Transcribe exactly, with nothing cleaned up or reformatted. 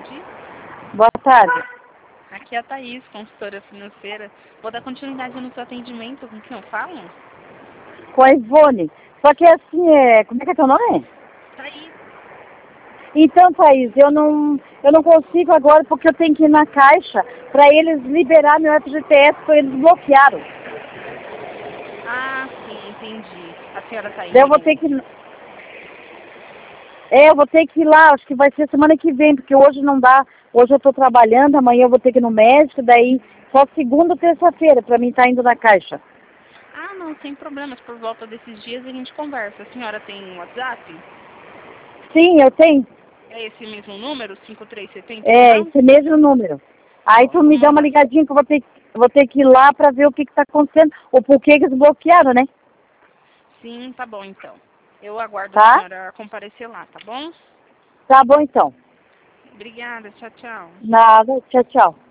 tarde. Boa tarde. Aqui é a Thaís, consultora financeira. Vou dar continuidade no seu atendimento. Com quem eu falo? Com a Ivone. Só que assim, é... como é que é teu nome? Thaís. Então, Thaís, eu não, eu não consigo agora porque eu tenho que ir na caixa para eles liberar meu F G T S, porque eles bloquearam. Ah, sim, entendi. A senhora tá Daí eu indo? vou ter que... É, eu vou ter que ir lá, acho que vai ser semana que vem, porque hoje não dá. Hoje eu tô trabalhando, amanhã eu vou ter que ir no médico, daí só segunda ou terça-feira para mim estar indo na caixa. Ah, não, sem problemas. Por volta desses dias a gente conversa. A senhora tem um WhatsApp? Sim, eu tenho. É esse mesmo número, cinco três sete zero, É, então? esse mesmo número. Aí Ó, tu eu vou me dá uma mandar. ligadinha que eu vou ter, eu vou ter que ir lá para ver o que que tá acontecendo, ou por que que eles bloquearam, né? Sim, tá bom então. Eu aguardo a Tá? senhora comparecer lá, tá bom? Tá bom então. Obrigada, tchau, tchau. Nada, tchau, tchau.